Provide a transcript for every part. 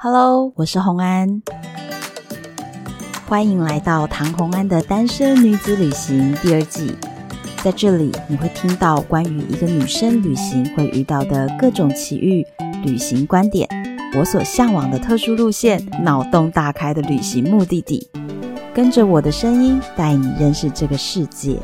Hello， 我是洪安，欢迎来到唐洪安的单身女子旅行第2季。在这里，你会听到关于一个女生旅行会遇到的各种奇遇、旅行观点，我所向往的特殊路线，脑洞大开的旅行目的地。跟着我的声音，带你认识这个世界。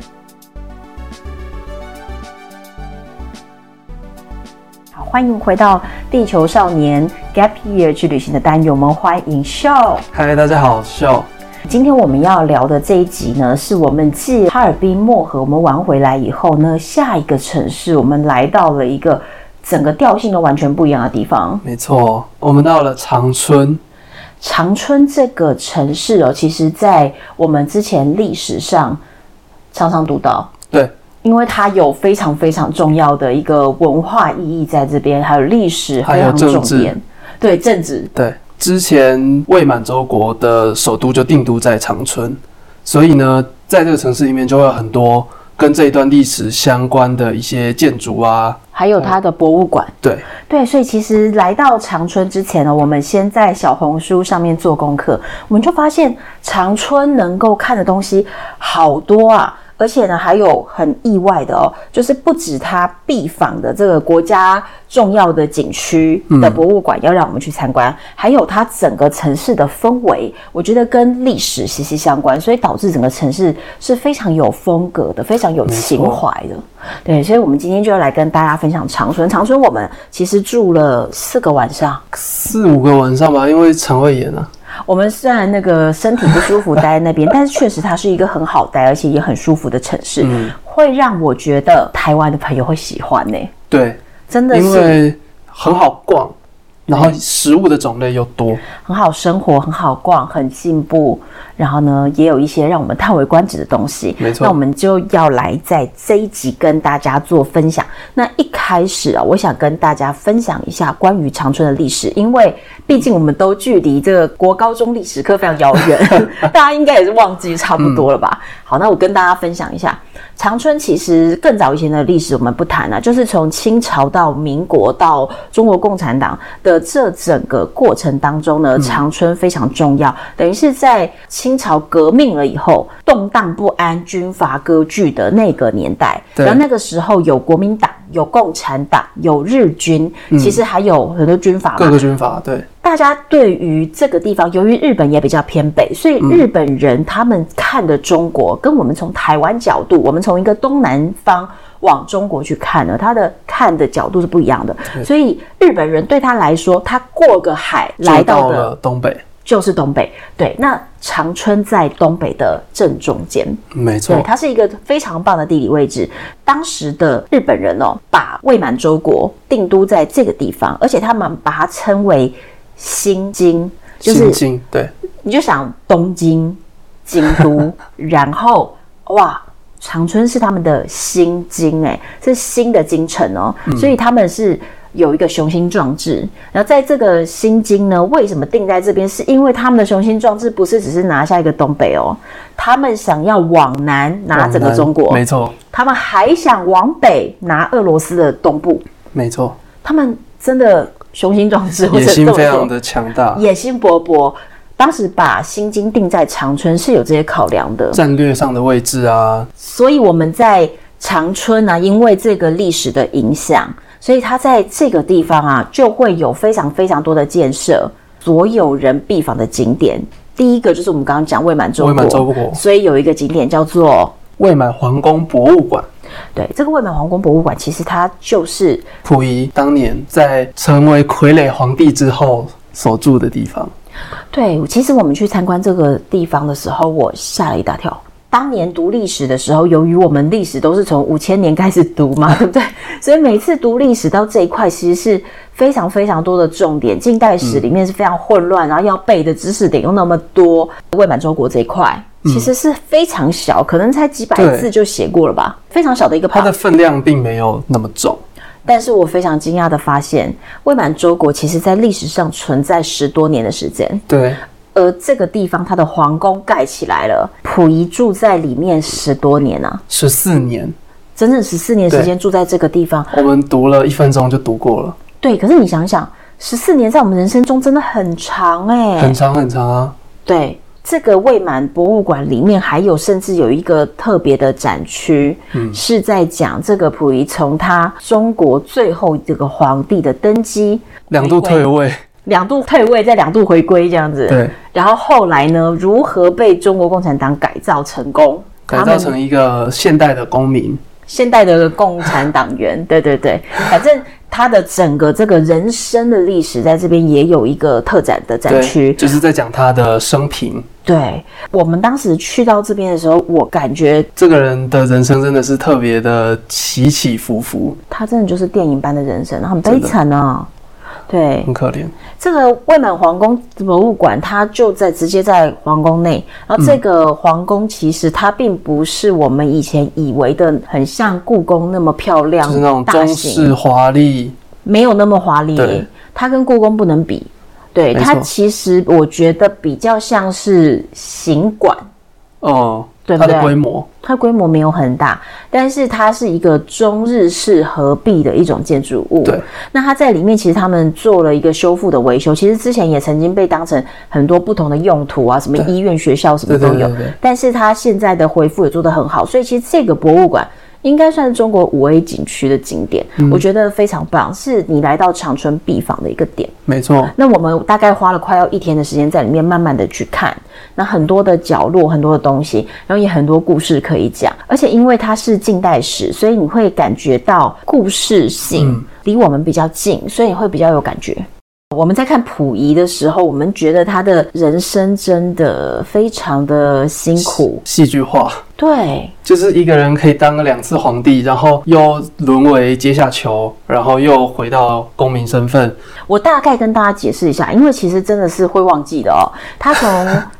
欢迎回到地球少年 Gap Year 去旅行的单元，我们欢迎 Show。 嗨，大家好，Show。 今天我们要聊的这一集呢，是我们继哈尔滨漠河我们玩回来以后呢，下一个城市我们来到了一个整个调性都完全不一样的地方。 没错，我们到了长春。 长春这个城市其实在我们之前历史上常常读到。 对， 因为它有非常非常重要的一个文化意义在这边，还有历史非常重点，对，政治， 对，之前伪满洲国的首都就定都在长春，所以呢，在这个城市里面就会有很多跟这一段历史相关的一些建筑啊， 还有它的博物馆。对，所以其实来到长春之前呢，我们先在小红书上面做功课，我们就发现长春能够看的东西好多啊。而且呢，还有很意外的就是不止它必访的这个国家重要的景区的博物馆要让我们去参观，还有它整个城市的氛围，我觉得跟历史息息相关，所以导致整个城市是非常有风格的，非常有情怀的。对，所以我们今天就要来跟大家分享长春。长春我们其实住了4个晚上 ，4、5个晚上吧，因为肠胃炎啊。 我们虽然那个身体不舒服待在那边，但是确实它是一个很好待而且也很舒服的城市，会让我觉得台湾的朋友会喜欢呢。 对， 真的是因为很好逛，然后食物的种类又多， 很好生活，很好逛，很进步，然后呢也有一些让我们叹为观止的东西。 没错， 那我们就要来在这一集跟大家做分享。那一开始我想跟大家分享一下关于长春的历史，因为毕竟我们都距离这个国高中历史课非常遥远大家应该也是忘记差不多了吧。好，那我跟大家分享一下长春其实更早以前的历史我们不谈就是从清朝到民国到中国共产党的这整个过程当中呢，长春非常重要，等于是在清朝革命了以后动荡不安、军阀割据的那个年代，然后那个时候有国民党、有共产党、有日军，其实还有很多军阀嘛， 各个军阀。对， 大家对于这个地方，由于日本也比较偏北，所以日本人他们看的中国跟我们从台湾角度，我们从一个东南方往中国去看呢，他的看的角度是不一样的。所以日本人对他来说，他过个海来到的东北就是东北。对，那长春在东北的正中间， 没错， 对，它是一个非常棒的地理位置。当时的日本人把伪满洲国定都在这个地方，而且他们把它称为新京，就是新京。对，你就想东京、京都，然后哇，长春是他们的新京，是新的京城所以他们是有一个雄心壮志。然后在这个新京呢，为什么定在这边？是因为他们的雄心壮志不是只是拿下一个东北他们想要往南拿整个中国， 没错， 他们还想往北拿俄罗斯的东部， 没错， 他们真的雄心壮志， 野心非常的强大， 野心勃勃。当时把新京定在长春是有这些考量的， 战略上的位置啊。 所以我们在长春因为这个历史的影响，所以它在这个地方就会有非常非常多的建设，所有人必访的景点。第一个就是我们刚刚讲伪满洲国，所以有一个景点叫做伪满皇宫博物馆。 对，这个伪满皇宫博物馆其实它就是溥仪当年在成为傀儡皇帝之后所住的地方。 对，其实我们去参观这个地方的时候，我吓了一大跳。当年读历史的时候，由于我们历史都是从5000年开始读嘛，对不对？所以每次读历史到这一块，其实是非常非常多的重点。近代史里面是非常混乱，然后要背的知识点又那么多。伪满洲国这一块其实是非常小，可能才几百字就写过了吧，非常小的一个 part。 它的分量并没有那么重。 但是我非常惊讶的发现，伪满洲国其实在历史上存在10多年的时间。 对， 而这个地方它的皇宫盖起来了，溥仪住在里面10多年 14年， 整整14年时间住在这个地方。 我们读了1分钟就读过了。 对，可是你想想 14年在我们人生中真的很长很长很长啊。 对，这个未满博物馆里面还有甚至有一个特别的展区，是在讲这个溥仪从他中国最后这个皇帝的登基 2度退位 ，2度退位再2度回归这样子。 对， 然后后来呢，如何被中国共产党改造成功， 改造成一个现代的公民。 现代的共产党员，对对对，反正他的整个这个人生的历史在这边也有一个特展的展区， 就是在讲他的生平。 对，我们当时去到这边的时候，我感觉这个人的人生真的是特别的起起伏伏， 他真的就是电影般的人生，很悲惨啊。对， 很可怜。 这个未满皇宫博物馆，它就直接在皇宫内。然后这个皇宫其实它并不是我们以前以为的很像故宫那么漂亮， 就是那种中式华丽， 没有那么华丽。它跟故宫不能比。对，它其实我觉得比较像是行馆。 哦， 对不对？它规模没有很大，但是它是一个中日式合璧的一种建筑物。 对， 那它在里面其实他们做了一个修复的维修，其实之前也曾经被当成很多不同的用途啊，什么医院、学校什么都有。对，但是它现在的恢复也做得很好，所以其实这个博物馆应该算是中国5A 景区的景点，我觉得非常棒，是你来到长春必访的一个点。 没错。 那我们大概花了快要1天的时间在里面慢慢的去看，那很多的角落，很多的东西，然后也很多故事可以讲，而且因为它是近代史，所以你会感觉到故事性离我们比较近，所以你会比较有感觉。我们在看溥仪的时候，我们觉得他的人生真的非常的辛苦， 戏剧化。 对， 就是一个人可以当了2次皇帝，然后又沦为阶下囚，然后又回到公民身份。 我大概跟大家解释一下，因为其实真的是会忘记的哦。他从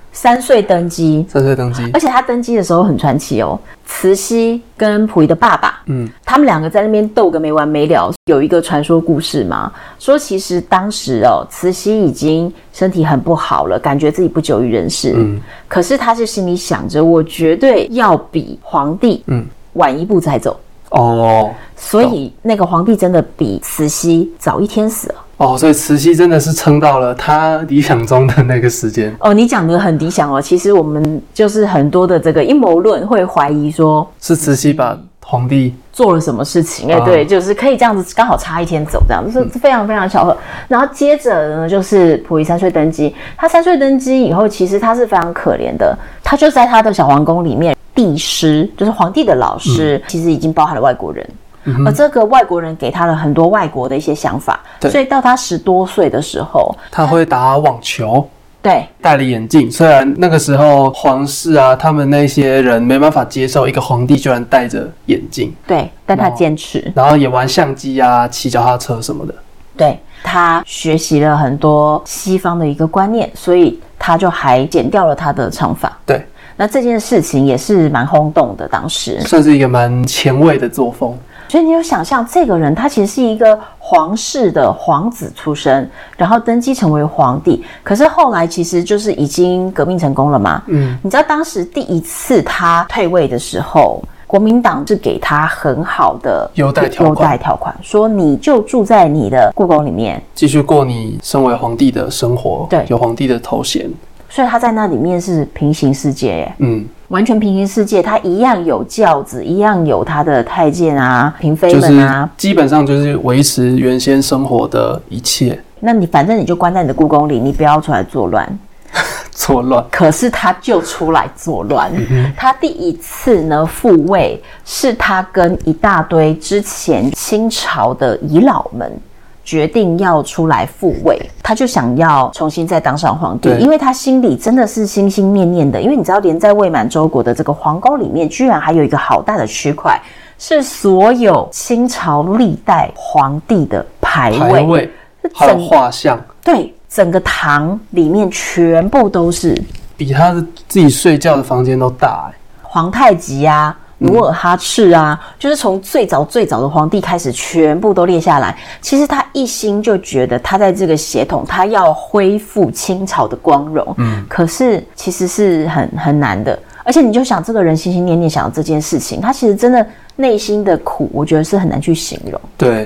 3岁登基 ，3岁登基， 而且他登基的时候很传奇哦。慈禧跟溥仪的爸爸，他们2个在那边斗个没完没了。有一个传说故事嘛，说其实当时哦，慈禧已经身体很不好了，感觉自己不久于人世。可是他是心里想着，我绝对要比皇帝晚1步才走。所以那个皇帝真的比慈禧早1天死了。 所以慈禧真的是撑到了他理想中的那个时间。 你讲的很理想哦。其实我们就是很多的这个阴谋论会怀疑说， 是慈禧把皇帝做了什么事情？对，就是可以这样子，刚好差1天走，这样是非常非常巧合。然后接着呢，就是溥仪3岁登基。他3岁登基以后，其实他是非常可怜的，他就在他的小皇宫里面，帝师就是皇帝的老师，其实已经包含了外国人。而这个外国人给他了很多外国的一些想法，所以到他10多岁的时候， 他会打网球， 对， 戴了眼镜。虽然那个时候皇室啊，他们那些人没办法接受一个皇帝居然戴着眼镜， 对，但他坚持， 然后也玩相机啊，骑脚踏车什么的。 对，他学习了很多西方的一个观念，所以他就还剪掉了他的长发。 对， 那这件事情也是蛮轰动的，当时算是一个蛮前卫的作风。 所以你有想象，这个人他其实是一个皇室的皇子出身，然后登基成为皇帝。可是后来其实就是已经革命成功了嘛。你知道当时第1次他退位的时候，国民党是给他很好的优待条款，说你就住在你的故宫里面， 继续过你身为皇帝的生活， 对， 有皇帝的头衔。 所以他在那里面是平行世界耶。完全平行世界，他一样有轿子，一样有他的太监啊、嫔妃们啊， 就是基本上就是维持原先生活的一切。 那你反正你就关在你的故宫里，你不要出来作乱。 作乱。 可是他就出来作乱。他第1次呢复位，是他跟一大堆之前清朝的遗老们决定要出来复位，他就想要重新再当上皇帝，因为他心里真的是心心念念的。因为你知道，连在未满洲国的这个皇宫里面，居然还有一个好大的区块，是所有清朝历代皇帝的牌位， 还有画像。 对，整个堂里面全部都是， 比他的自己睡觉的房间都大。 皇太极啊，努尔哈赤啊，就是从最早的皇帝开始，全部都列下来。其实他一心就觉得他在这个血统，他要恢复清朝的光荣。可是其实是很难的。而且你就想，这个人心心念念想要这件事情，他其实真的内心的苦，我觉得是很难去形容。 对，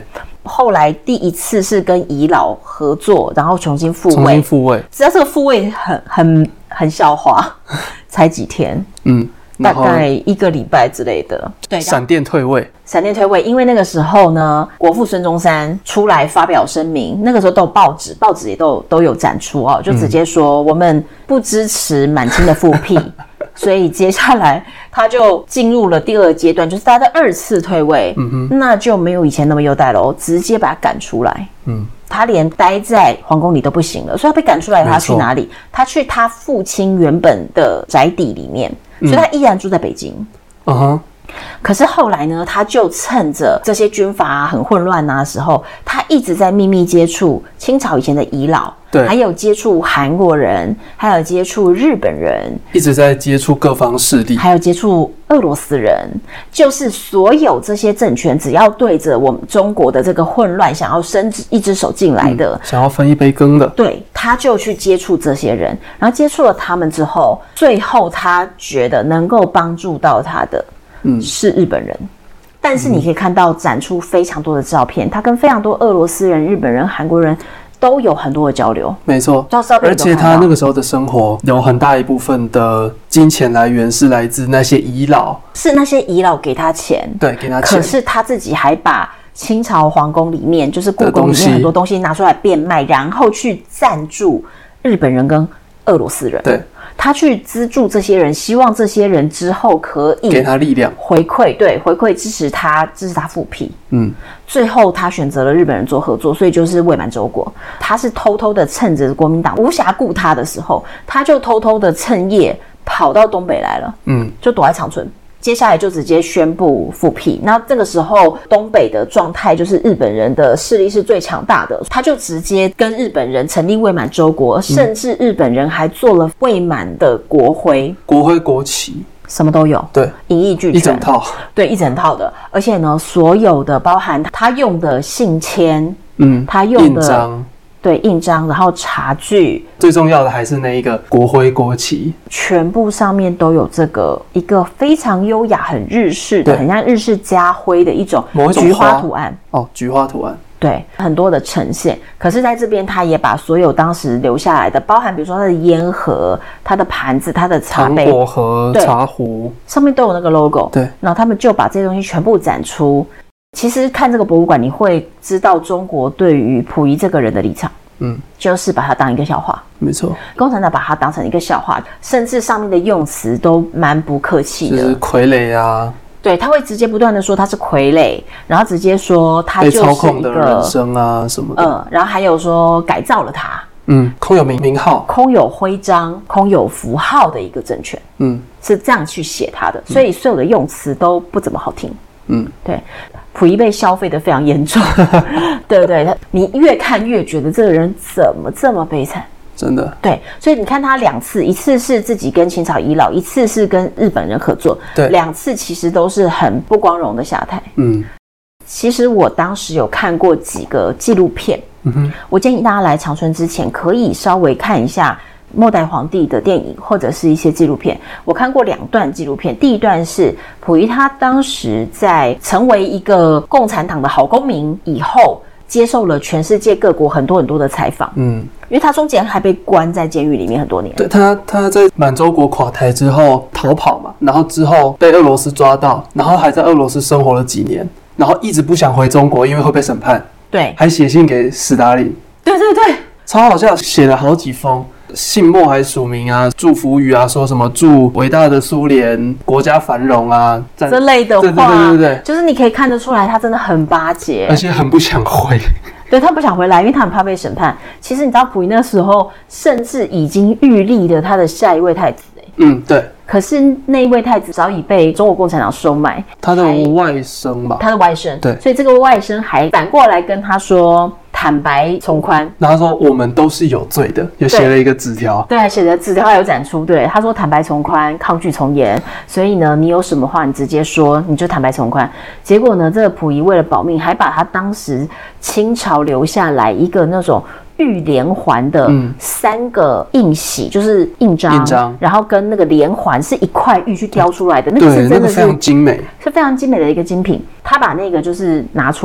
后来第一次是跟遗老合作，然后重新复位。 重新复位， 只要这个复位很笑话，才几天，大概1个礼拜之类的。对， 闪电退位。 闪电退位，因为那个时候呢，国父孙中山出来发表声明，那个时候都有报纸也都有展出哦，就直接说我们不支持满清的复辟。所以接下来他就进入了第2阶段，就是他的2次退位，那就没有以前那么优待了，直接把他赶出来。他连待在皇宫里都不行了，所以他被赶出来，他去哪里？他去他父亲原本的宅邸里面，所以他依然住在北京。可是后来呢，他就趁着这些军阀很混乱的时候，他一直在秘密接触清朝以前的遗老，对，还有接触韩国人，还有接触日本人， 一直在接触各方势力， 还有接触俄罗斯人，就是所有这些政权只要对着我们中国的这个混乱想要伸一只手进来的， 想要分一杯羹的， 对，他就去接触这些人，然后接触了他们之后，最后他觉得能够帮助到他的是日本人。但是你可以看到展出非常多的照片，他跟非常多俄罗斯人、日本人、韩国人都有很多的交流。 没错，而且他那个时候的生活有很大一部分的金钱来源是来自那些遗老， 是那些遗老给他钱， 对，给他钱。 可是他自己还把清朝皇宫里面，就是故宫里面很多东西拿出来变卖，然后去赞助日本人跟俄罗斯人。 对。 他去资助这些人，希望这些人之后可以给他力量， 回馈支持他复辟。最后他选择了日本人做合作，所以就是伪满洲国。他是偷偷的趁着国民党无暇顾他的时候，他就偷偷的趁夜跑到东北来了。就躲在长春。接下来就直接宣布复辟。那这个时候东北的状态就是日本人的势力是最强大的，他就直接跟日本人成立伪满洲国，甚至日本人还做了伪满的国徽、 国旗，什么都有。 对， 一应俱全， 一整套。 对，一整套的。而且呢，所有的包含他用的信签，他用的印章。 对，印章，然后茶具， 最重要的还是那一个国徽国旗， 全部上面都有这个一个非常优雅、很日式的，很像日式家徽的一种菊花图案。 菊花图案。 对，很多的呈现。可是在这边，他也把所有当时留下来的，包含比如说他的烟盒、他的盘子、他的茶杯、 糖果盒、茶壶， 上面都有那个 logo。 对， 然后他们就把这些东西全部展出。其实看这个博物馆，你会知道中国对于溥仪这个人的立场，就是把他当一个笑话。 没错， 共产党把他当成一个笑话，甚至上面的用词都蛮不客气的， 就是傀儡啊。 对，他会直接不断的说他是傀儡，然后直接说他就是一个被操控的人生啊什么的。 然后还有说改造了他， 空有名号， 空有徽章，空有符号的一个政权，是这样去写他的，所以所有的用词都不怎么好听。对，溥仪被消费的非常严重，对对，你越看越觉得这个人怎么这么悲惨， 真的。 对，所以你看他2次，一次是自己跟清朝遗老，一次是跟日本人合作，对，2次其实都是很不光荣的下台。其实我当时有看过几个纪录片，我建议大家来长春之前可以稍微看一下末代皇帝的电影或者是一些纪录片。我看过2段纪录片，第一段是溥仪他当时在成为一个共产党的好公民以后，接受了全世界各国很多的采访。因为他中间还被关在监狱里面很多年。 对，他在满洲国垮台之后逃跑嘛，然后之后被俄罗斯抓到，然后还在俄罗斯生活了几年，然后一直不想回中国，因为会被审判。对，还写信给斯大林。对对对，超好笑，写了好几封。信末还署名啊，祝福语啊，说什么祝伟大的苏联国家繁荣啊这类的话，对， 就是你可以看得出来，他真的很巴结， 而且很不想回。 对，他不想回来，因为他很怕被审判。其实你知道，溥仪那时候甚至已经预立了他的下一位太子。对。可是那一位太子早已被中国共产党收买， 他的外甥吧， 他的外甥。对，所以这个外甥还反过来跟他说。坦白从宽， 然后他说我们都是有罪的，又写了一个纸条， 对，写的纸条还有展出。对，他说坦白从宽，抗拒从严，所以呢，你有什么话你直接说，你就坦白从宽。结果呢，这个溥仪为了保命，还把他当时清朝留下来一个那种玉连环的3个印玺，就是印章，然后跟那个连环是一块玉去雕出来的，那个是真的是非常精美， 是非常精美的一个精品。他把那个就是拿出来。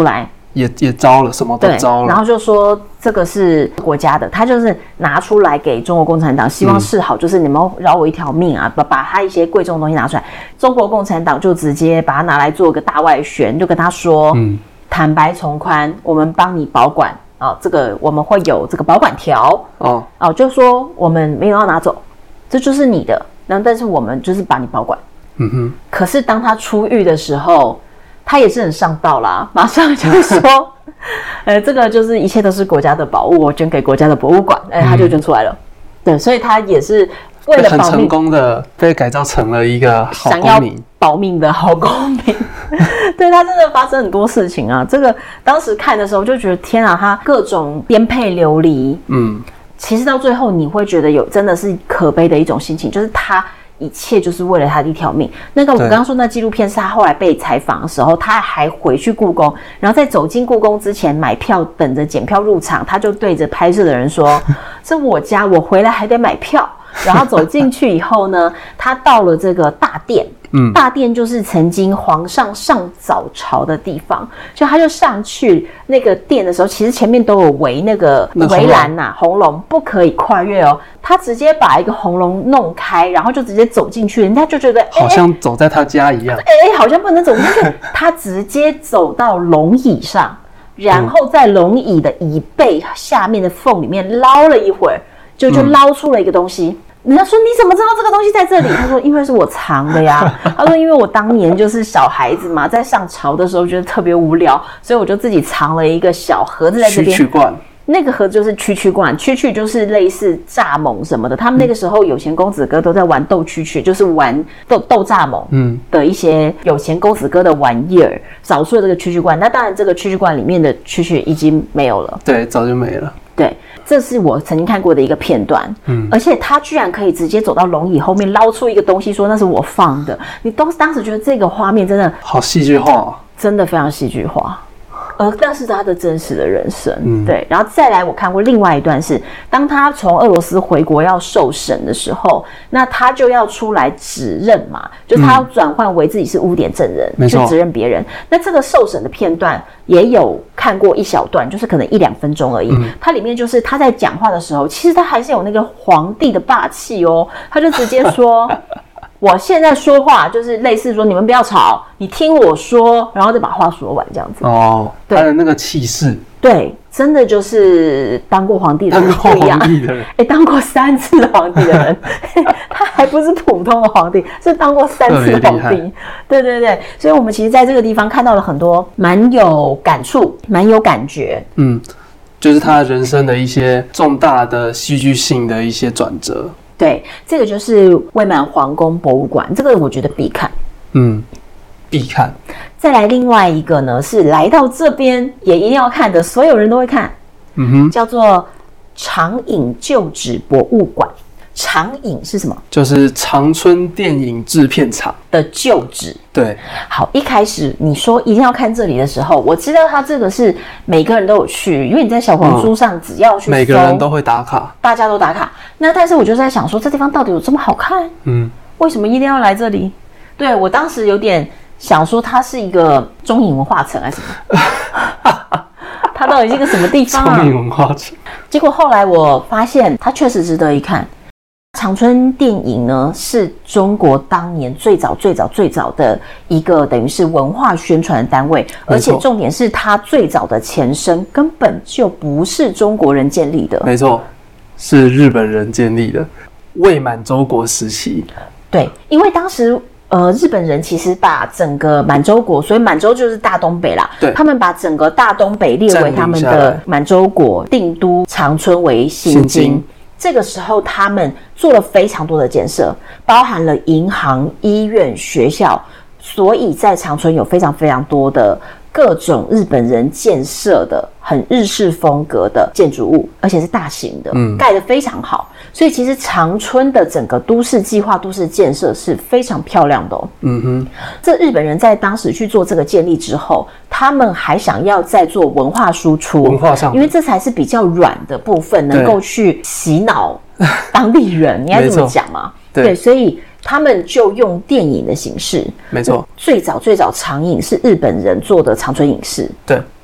也招了，什么都招了， 然后就说这个是国家的，他就是拿出来给中国共产党，希望示好，就是你们饶我一条命啊，把他一些贵重的东西拿出来。中国共产党就直接把它拿来做个大外宣，就跟他说，坦白从宽，我们帮你保管啊，这个我们会有这个保管条就说我们没有要拿走，这就是你的，但是我们就是把你保管。可是当他出狱的时候，他也是很上道啦，马上就说，这个就是一切都是国家的宝物，我捐给国家的博物馆，他就捐出来了。对，所以他也是为了保命， 很成功的被改造成了一个好公民， 想要保命的好公民。对，他真的发生很多事情啊。这个当时看的时候就觉得天啊，他各种颠沛流离。其实到最后你会觉得真的是可悲的一种心情，就是他一切就是为了他的一条命。那个我刚刚说那纪录片是他后来被采访的时候，他还回去故宫，然后在走进故宫之前买票等着检票入场，他就对着拍摄的人说：“这我家，我回来还得买票。”然后走进去以后呢，他到了这个大殿。大殿就是曾经皇上上早朝的地方，就他就上去那个殿的时候，其实前面都有围那个围栏呐，红龙不可以跨越哦。他直接把一个红龙弄开，然后就直接走进去，人家就觉得好像走在他家一样， 好像不能走进去。他直接走到龙椅上，然后在龙椅的椅背下面的缝里面捞了一会儿，就捞出了一个东西。人家说你怎么知道这个东西在这里？他说因为是我藏的呀。他说因为我当年就是小孩子嘛，在上朝的时候觉得特别无聊，所以我就自己藏了一个小盒子在这边。 蛐蛐罐， 那个盒子就是蛐蛐罐，蛐蛐就是类似蚱蜢什么的。他们那个时候有钱公子哥都在玩斗蛐蛐，就是玩斗蚱蜢的一些有钱公子哥的玩意儿。找出了这个蛐蛐罐，那当然这个蛐蛐罐里面的蛐蛐已经没有了， 对，早就没了。 对，这是我曾经看过的一个片段，而且他居然可以直接走到龙椅后面捞出一个东西，说那是我放的。你当时觉得这个画面真的好戏剧化， 真的非常戏剧化。那是他的真实的人生，对。然后再来，我看过另外一段是，当他从俄罗斯回国要受审的时候，那他就要出来指认嘛，就是他要转换为自己是污点证人，去指认别人。那这个受审的片段也有看过一小段，就是可能1-2分钟而已。它里面就是他在讲话的时候，其实他还是有那个皇帝的霸气哦，他就直接说。我现在说话就是类似说你们不要吵，你听我说，然后再把话说完这样子。 他的那个气势， 对，真的就是当过皇帝的人不一样。当过3次皇帝的人，他还不是普通的皇帝，是当过3次皇帝。对对对，所以我们其实在这个地方看到了很多蛮有感触、蛮有感觉。 就是他人生的一些重大的戏剧性的一些转折。 对，这个就是魏满皇宫博物馆，这个我觉得必看。 必看。 再来另外一个呢，是来到这边也一定要看的，所有人都会看。叫做长影旧址博物馆。长影是什么？ 就是长春电影制片厂的旧址。 对， 好，一开始你说一定要看这里的时候，我知道它这个是每个人都有去，因为你在小红书上只要去搜， 每个人都会打卡， 大家都打卡。那但是我就在想说，这地方到底有这么好看？为什么一定要来这里？对，我当时有点想说，它是一个中影文化城还是什么？它到底是一个什么地方啊？ 中影文化城。 结果后来我发现，它确实值得一看。长春电影呢，是中国当年最早的一个等于是文化宣传的单位，而且重点是它最早的前身根本就不是中国人建立的， 没错，是日本人建立的，魏满洲国时期。 对，因为当时日本人其实把整个满洲国，所以满洲就是大东北啦， 对， 他们把整个大东北列为他们的满洲国，定都长春为新京。这个时候他们做了非常多的建设，包含了银行、医院、学校，所以在长春有非常非常多的各种日本人建设的很日式风格的建筑物，而且是大型的，盖得非常好。所以其实长春的整个都市计划、都市建设是非常漂亮的哦。这日本人在当时去做这个建立之后，他们还想要再做文化输出， 文化上， 因为这才是比较软的部分，能够去洗脑当地人，你应该这么讲嘛？对，所以他们就用电影的形式， 没错。 最早长影是日本人做的长春影视， 对。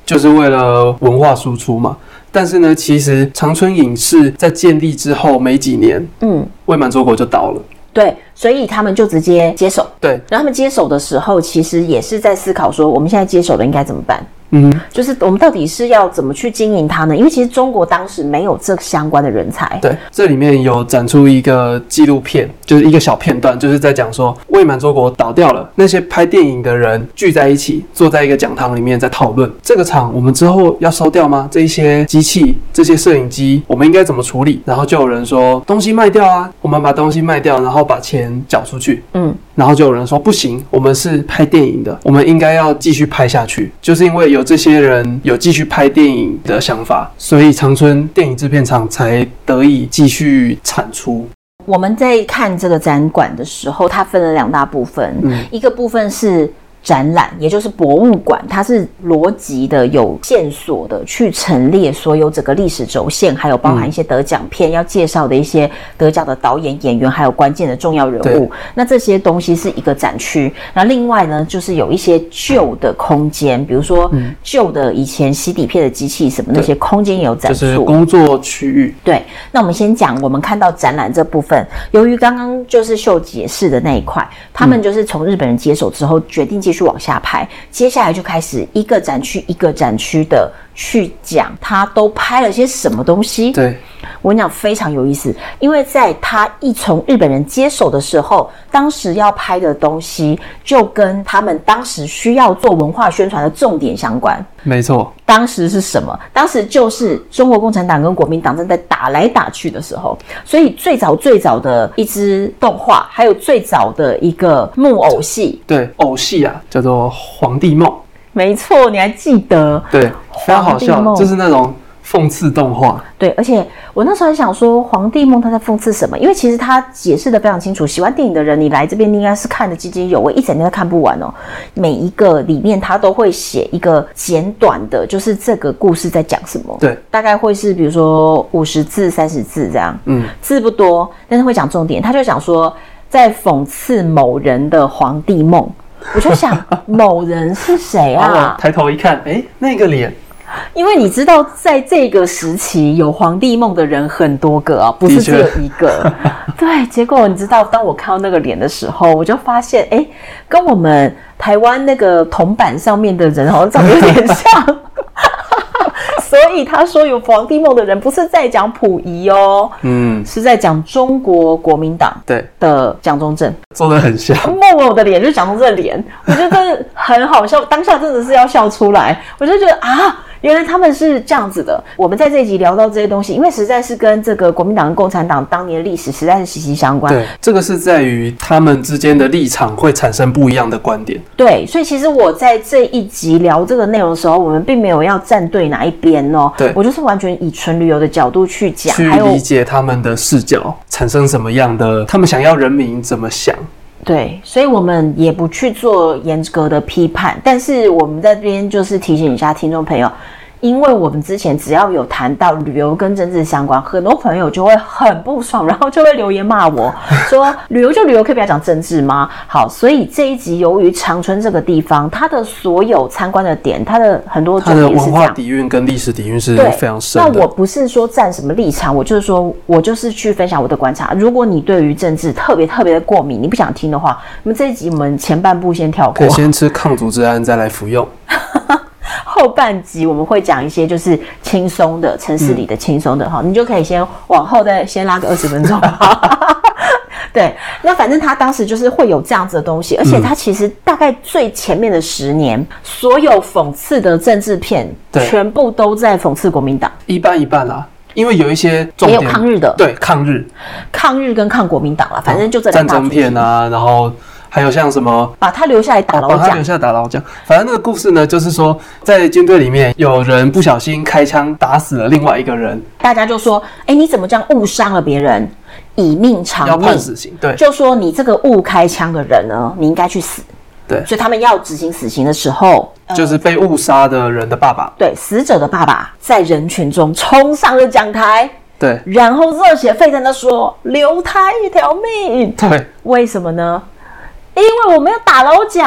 就是为了文化输出嘛。但是呢，其实长春影视在建立之后没几年，伪满洲国就倒了。 对，所以他们就直接接手。 对， 然后他们接手的时候，其实也是在思考说，我们现在接手的应该怎么办？就是我们到底是要怎么去经营它呢？因为其实中国当时没有这相关的人才。 对，这里面有展出一个纪录片，就是一个小片段，就是在讲说伪满洲国倒掉了，那些拍电影的人聚在一起，坐在一个讲堂里面在讨论这个厂我们之后要收掉吗？这一些机器、这些摄影机，我们应该怎么处理？然后就有人说东西卖掉啊，我们把东西卖掉，然后把钱缴出去。然后就有人说不行，我们是拍电影的，我们应该要继续拍下去。就是因为有这些人有继续拍电影的想法，所以长春电影制片厂才得以继续产出。 我们在看这个展馆的时候，它分了2大部分，一个部分是展览，也就是博物馆，它是逻辑的、有线索的去陈列所有整个历史轴线，还有包含一些得奖片要介绍的一些得奖的导演、演员，还有关键的重要人物。那这些东西是一个展区。那另外呢，就是有一些旧的空间，比如说旧的以前洗底片的机器什么那些空间也有展出， 就是工作区域。 对，那我们先讲我们看到展览这部分。由于刚刚就是秀解释的那一块，他们就是从日本人接手之后决定继续往下拍，接下来就开始一个展区一个展区的去讲他都拍了些什么东西。 对， 我跟你讲非常有意思，因为在他一从日本人接手的时候，当时要拍的东西就跟他们当时需要做文化宣传的重点相关。 没错， 当时是什么？当时就是中国共产党跟国民党正在打来打去的时候，所以最早的一支动画，还有最早的一个木偶戏， 对，偶戏啊，叫做《皇帝梦》。 没错，你还记得？ 对，非常好笑，就是那种讽刺动画。 对，而且我那时候还想说，皇帝梦他在讽刺什么？因为其实他解释的非常清楚。喜欢电影的人，你来这边你应该是看得津津有味，一整天都看不完哦。每一个里面他都会写一个简短的，就是这个故事在讲什么。 对， 大概会是比如说50字、30字这样。字不多，但是会讲重点。他就讲说，在讽刺某人的皇帝梦。我就想，某人是谁啊？ 抬头一看，那个脸。 因为你知道，在这个时期有皇帝梦的人很多个啊，不是只有一个。对，结果你知道，当我看到那个脸的时候，我就发现，跟我们台湾那个铜板上面的人好像长得有点像。所以他说有皇帝梦的人不是在讲溥仪哦，是在讲中国国民党的蒋中正， 做得很像。 默默的脸就是蒋中正的脸，我觉得很好笑，当下真的是要笑出来。我就觉得啊，原来他们是这样子的。我们在这一集聊到这些东西，因为实在是跟这个国民党跟共产党当年的历史实在是息息相关。 对，这个是在于他们之间的立场会产生不一样的观点。 对，所以其实我在这一集聊这个内容的时候，我们并没有要站对哪一边哦。 对， 我就是完全以纯旅游的角度去讲， 去理解他们的视角产生什么样的，他们想要人民怎么想。 对，所以我们也不去做严格的批判，但是我们在这边就是提醒一下听众朋友，因为我们之前只要有谈到旅游跟政治相关，很多朋友就会很不爽，然后就会留言骂我说旅游就旅游，可以不要讲政治吗？好，所以这一集由于长春这个地方它的所有参观的点，它的很多重点是这样， 它的文化底蕴跟历史底蕴是非常深的。 那我不是说站什么立场，我就是说我就是去分享我的观察。如果你对于政治特别的过敏，你不想听的话，那么这一集我们前半部先跳过， 可以先吃抗组织胺再来服用。 后半集我们会讲一些就是轻松的城市里的轻松的哈，你就可以先往后再先拉个20分钟。对，那反正他当时就是会有这样子的东西，而且他其实大概最前面的10年，所有讽刺的政治片全部都在讽刺国民党， 一半一半啦。因为有一些重点也有抗日的， 对，抗日跟抗国民党啦，反正就这两大战争片啊，然后还有像什么把他留下来打老蒋， 把他留下来打老蒋。反正那个故事呢，就是说在军队里面有人不小心开枪打死了另外一个人， 大家就说：“你怎么这样误伤了别人，以命偿命？” 要判死刑。对， 就说你这个误开枪的人呢，你应该去死。 对， 所以他们要执行死刑的时候， 就是被误杀的人的爸爸， 对，死者的爸爸在人群中冲上了讲台。 对， 然后热血沸腾的说：“留他一条命。” 对， 为什么呢？因为我们要打老蒋，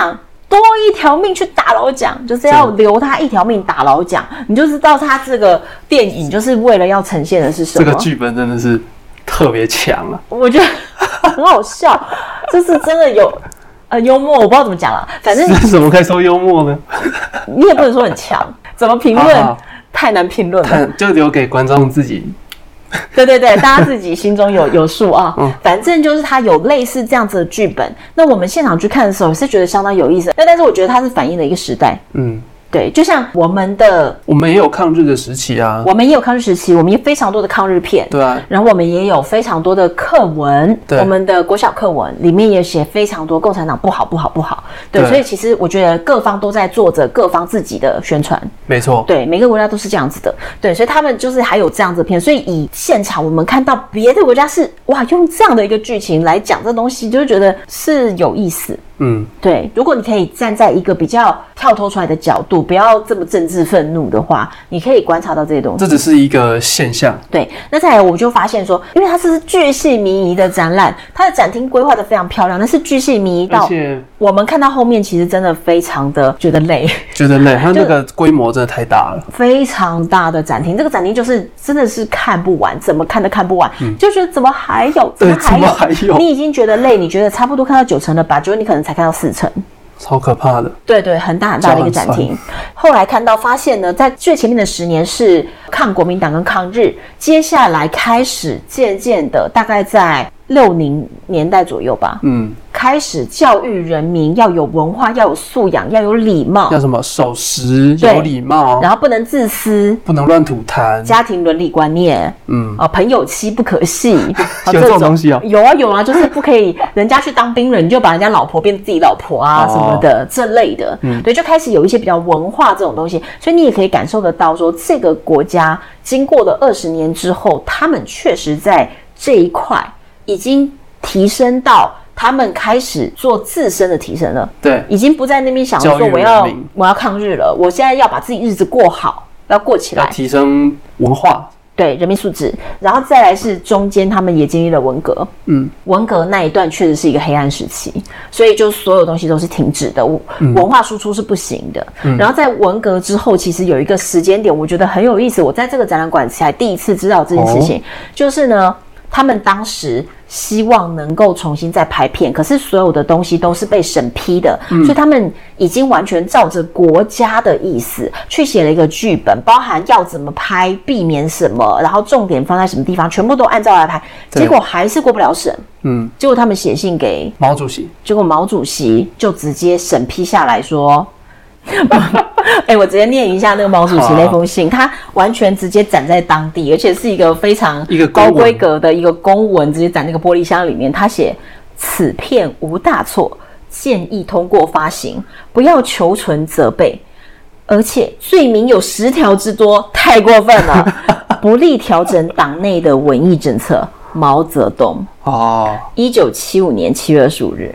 多一条命去打老蒋，就是要留他一条命打老蒋，你就知道他这个电影就是为了要呈现的是什么。 这个剧本真的是特别强啊， 我觉得很好笑，就是真的有幽默，我不知道怎么讲了，反正怎么可以说幽默呢？ 你也不能说很强，怎么评论太难评论了， 就留给观众自己。 对，大家自己心中有数啊。反正就是它有类似这样子的剧本。那我们现场去看的时候是觉得相当有意思，但是我觉得它是反映了一个时代。对，就像我们也有抗日的时期啊， 我们也有抗日时期，我们也非常多的抗日片， 对啊， 然后我们也有非常多的课文，我们的国小课文里面也写非常多共产党不好，对，所以其实我觉得各方都在做着各方自己的宣传， 没错， 对，每个国家都是这样子的，对，所以他们就是还有这样子的片，所以以现场我们看到别的国家是哇用这样的一个剧情来讲这东西，就会觉得是有意思。对，如果你可以站在一个比较跳脱出来的角度，不要这么政治愤怒的话，你可以观察到这些东西。 这只是一个现象。 对，那再来我就发现说，因为它是巨细靡遗的展览，它的展厅规划的非常漂亮，但是巨细靡遗到我们看到后面其实真的非常的觉得累， 它那个规模真的太大了， 非常大的展厅，这个展厅就是真的是看不完，怎么看都看不完，就觉得怎么还有，怎么还有，你已经觉得累，你觉得差不多看到9成了吧，结果你可能才看到4成。 超可怕的， 对，很大的一个展厅。后来发现呢，在最前面的10年是抗国民党跟抗日，接下来开始渐渐的，大概在60年代左右吧，开始教育人民要有文化，要有素养，要有礼貌， 要什么守时，有礼貌， 然后不能自私， 不能乱吐痰， 家庭伦理观念，朋友妻不可戏， 有这种东西哦， 有啊，就是不可以人家去当兵了，你就把人家老婆变自己老婆啊什么的这类的，对，就开始有一些比较文化这种东西，所以你也可以感受得到说，这个国家经过了20年之后，他们确实在这一块已经提升到他们开始做自身的提升了，对，已经不在那边想说我要抗日了，我现在要把自己日子过好，要过起来， 要提升文化， 对，人民素质，然后再来是中间他们也经历了文革，文革那一段确实是一个黑暗时期，所以就所有东西都是停止的，文化输出是不行的，然后在文革之后，其实有一个时间点，我觉得很有意思，我在这个展览馆才第一次知道这件事情，就是呢，他们当时希望能够重新再拍片，可是所有的东西都是被审批的，所以他们已经完全照着国家的意思去写了一个剧本，包含要怎么拍，避免什么，然后重点放在什么地方，全部都按照来拍，结果还是过不了审。结果他们写信给毛主席， 结果毛主席就直接审批下来说我直接念一下那个毛主席那封信，他完全直接展在当地，而且是一个非常高规格的一个公文，直接展那个玻璃箱里面。他写：此片无大错，建议通过发行，不要求存责备，而且罪名有10条之多，太过分了，不利调整党内的文艺政策。毛泽东1975年7月25日。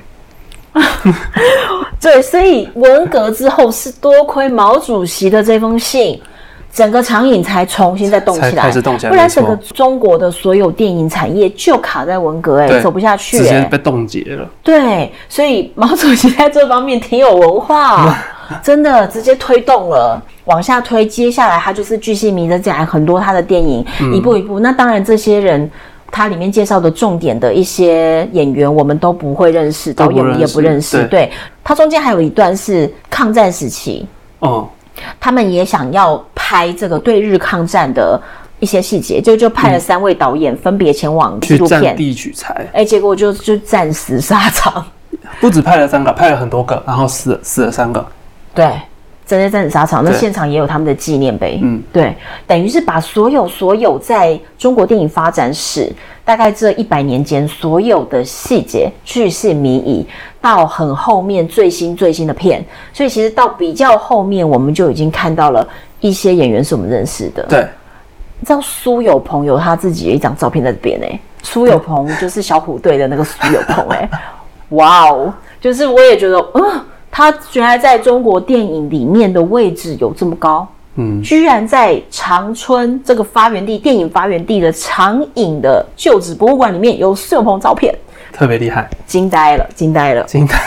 对，所以文革之后是多亏毛主席的这封信，整个长影才重新再动起来，不然整个中国的所有电影产业就卡在文革，走不下去， 直接被冻结了。 对，所以毛主席在这方面挺有文化，真的直接推动了，往下推。接下来他就是巨细靡遗的讲很多他的电影，一步一步。那当然这些人，他里面介绍的重点的一些演员我们都不会认识，导演们也不认识。对，他中间还有一段是抗战时期，他们也想要拍这个对日抗战的一些细节，就派了3位导演分别前往纪录片去战地取材， 结果就战死沙场， 不止派了3个，派了很多个，然后死了3个， 对。真的战死沙场，那现场也有他们的纪念碑。对，等于是把所有在中国电影发展史大概这100年间所有的细节巨细靡遗，到很后面最新的片，所以其实到比较后面，我们就已经看到了一些演员是我们认识的。对，你知道苏有朋有他自己的一张照片在这边苏有朋就是小虎队的那个苏有朋哇哦，就是我也觉得他居然在中国电影里面的位置有这么高，居然在长春这个发源地，电影发源地的长影的旧址博物馆里面有苏有朋照片， 特别厉害， 惊呆了。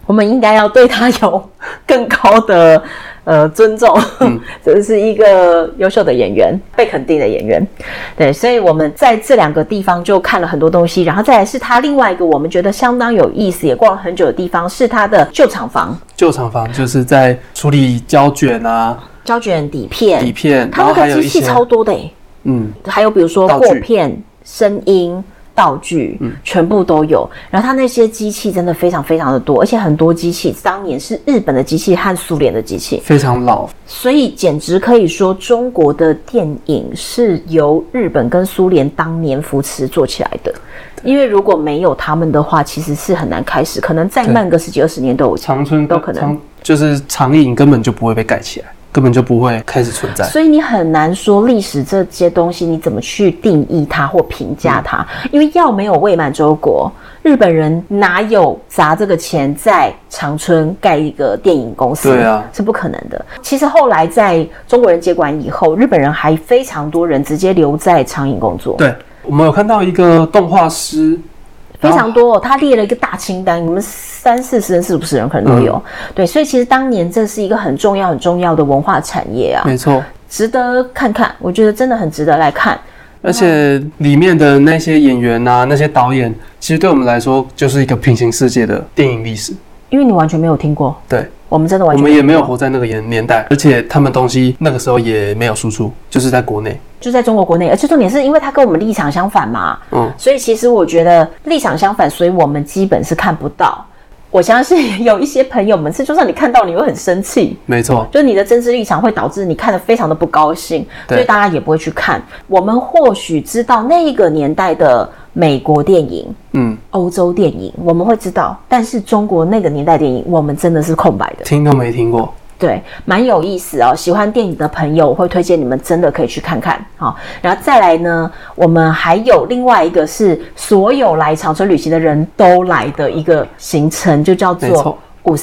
我们应该要对他有更高的尊重，这是一个优秀的演员，被肯定的演员。对，所以我们在这2个地方就看了很多东西，然后再来是他另外一个我们觉得相当有意思，也逛了很久的地方，是他的旧厂房。 旧厂房就是在处理胶卷啊、 胶卷、底片， 然后还有一些机器超多的还有比如说过片、声音。道具全部都有，然后它那些机器真的非常非常的多，而且很多机器当年是日本的机器和苏联的机器， 非常老， 所以简直可以说中国的电影是由日本跟苏联当年扶持做起来的。因为如果没有他们的话，其实是很难开始，可能再慢个10几20年都有长春都可能， 就是长影根本就不会被盖起来。根本就不会开始存在， 所以你很难说历史这些东西你怎么去定义它或评价它，因为要没有伪满洲国，日本人哪有砸这个钱在长春盖一个电影公司？ 对啊， 是不可能的。其实后来在中国人接管以后，日本人还非常多人直接留在长影工作。 对，我们有看到一个动画师。 非常多他列了一个大清单，你们30-40人、40-50人可能都有。对，所以其实当年这是一个很重要、很重要的文化产业啊， 没错， 值得看看。我觉得真的很值得来看。 而且里面的那些演员啊，那些导演，其实对我们来说就是一个平行世界的电影历史， 因为你完全没有听过。 对。 我们真的完全我们也没有活在那个年代，而且他们东西那个时候也没有输出，就是在国内， 就在中国国内，而且重点是因为他跟我们立场相反嘛，所以其实我觉得立场相反，所以我们基本是看不到。我相信有一些朋友们是，就算你看到你会很生气， 没错， 就是你的真实立场会导致你看得非常的不高兴，所以大家也不会去看。我们或许知道那个年代的美国电影，欧洲电影我们会知道，但是中国那个年代电影我们真的是空白的， 听都没听过。 对，蛮有意思哦。喜欢电影的朋友，我会推荐你们真的可以去看看。好，然后再来呢，我们还有另外一个是所有来长春旅行的人都来的一个行程，就叫做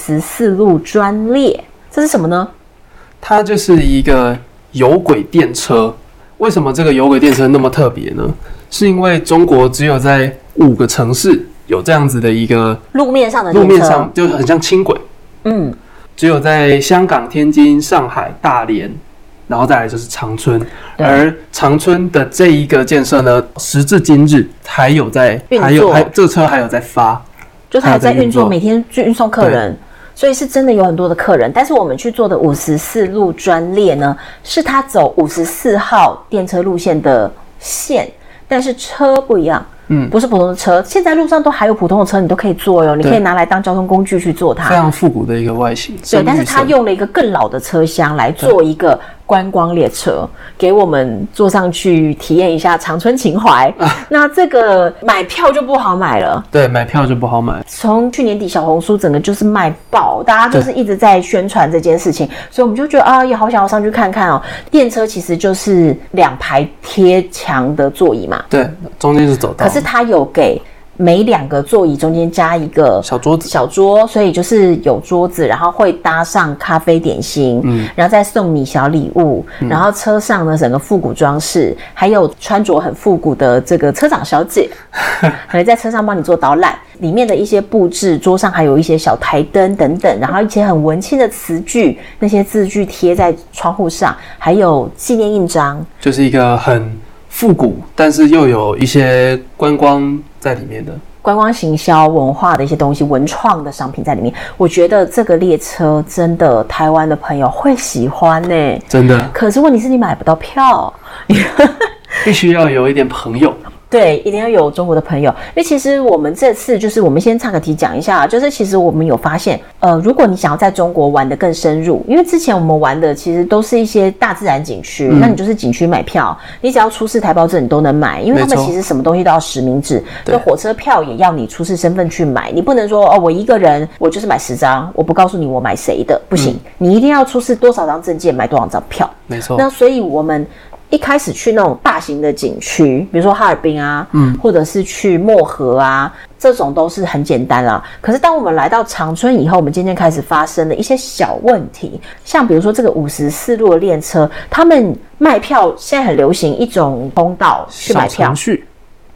54路专列。这是什么呢？ 它就是一个有轨电车。为什么这个有轨电车那么特别呢？是因为中国只有在5个城市有这样子的一个路面上的电车， 路面上就很像轻轨。只有在香港、天津、上海、大连，然后再来就是长春。而长春的这一个建设呢，时至今日还有在这个车还有在发， 就是还在运作，每天去运送客人，所以是真的有很多的客人。但是我们去做的54路专列呢，是他走54号电车路线的线，但是车不一样。不是普通的车，现在路上都还有普通的车，你都可以坐哟，你可以拿来当交通工具去坐它， 非常复古的一个外形。 对，但是它用了一个更老的车厢来做一个观光列车，给我们坐上去体验一下长春情怀。那这个买票就不好买了， 对，买票就不好买。 从去年底小红书整个就是卖爆，大家就是一直在宣传这件事情，所以我们就觉得也好想要上去看看哦。电车其实就是2排贴墙的座椅嘛， 对，中间是走道， 可是它有给每2个座椅中间加一个小桌子， 所以就是有桌子，然后会搭上咖啡点心，然后再送你小礼物，然后车上呢整个复古装饰，还有穿着很复古的这个车长小姐，可能在车上帮你做导览，里面的一些布置，桌上还有一些小台灯等等，然后一些很文青的词句，那些字句贴在窗户上，还有纪念印章， 就是一个很复古，但是又有一些观光在里面的观光行销文化的一些东西，文创的商品在里面。我觉得这个列车真的台湾的朋友会喜欢呢， 真的。 可是问题是你买不到票， 必须要有一点朋友。 对，一定要有中国的朋友。因为其实我们这次就是我们先岔个题讲一下，就是其实我们有发现，如果你想要在中国玩得更深入，因为之前我们玩的其实都是一些大自然景区，那你就是景区买票，你只要出示台胞证你都能买，因为他们其实什么东西都要实名制，就火车票也要你出示身份去买，你不能说我一个人我就是买10张，我不告诉你我买谁的，不行，你一定要出示多少张证件买多少张票， 没错。 那所以我们一开始去那种大型的景区，比如说哈尔滨啊，或者是去漠河啊，这种都是很简单啦。可是当我们来到长春以后，我们渐渐开始发生了一些小问题，像比如说这个54路的列车，他们卖票现在很流行一种通道去买票，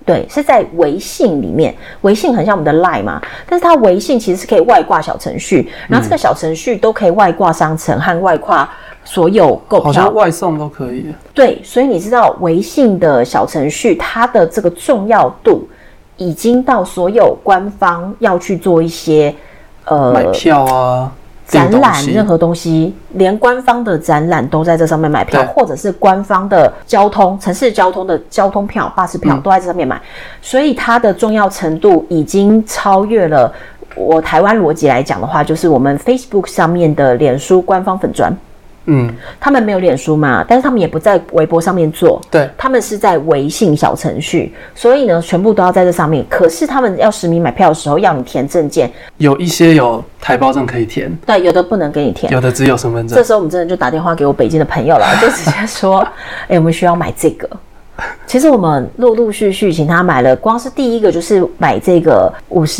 对，是在微信里面。微信很像我们的 LINE 嘛，但是它微信其实是可以外挂小程序，然后这个小程序都可以外挂商城和外挂所有购票， 好像外送都可以。 对，所以你知道微信的小程序它的这个重要度已经到所有官方要去做一些买票啊。 展览任何东西，连官方的展览都在这上面买票，或者是官方的交通、城市交通的交通票、巴士票都在这上面买，所以它的重要程度已经超越了我台湾逻辑来讲的话，就是我们 Facebook 上面的脸书官方粉专。他们没有脸书嘛，但是他们也不在微博上面做， 对， 他们是在微信小程序，所以呢，全部都要在这上面。可是他们要实名买票的时候，要你填证件， 有一些有台胞证可以填， 对，有的不能给你填， 有的只有身份证。 这时候我们真的就打电话给我北京的朋友了，就直接说，我们需要买这个。其实我们陆陆续续请他买了，光是第一个就是买这个